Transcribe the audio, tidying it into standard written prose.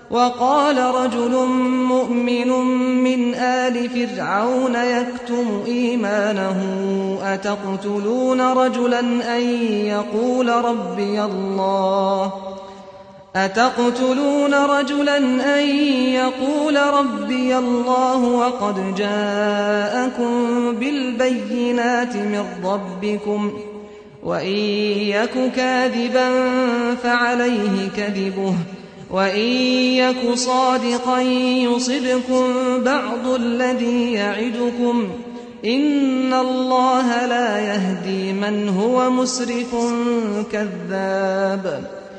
وقال رجل مؤمن من آل فرعون يكتم إيمانه أتقتلون رجلا أن يقول ربي الله وقد جاءكم بالبينات من ربكم وإن يك كاذبا فعليه كذبه وإن يك صادقا يصبكم بعض الذي يعدكم إن الله لا يهدي من هو مسرف كذاب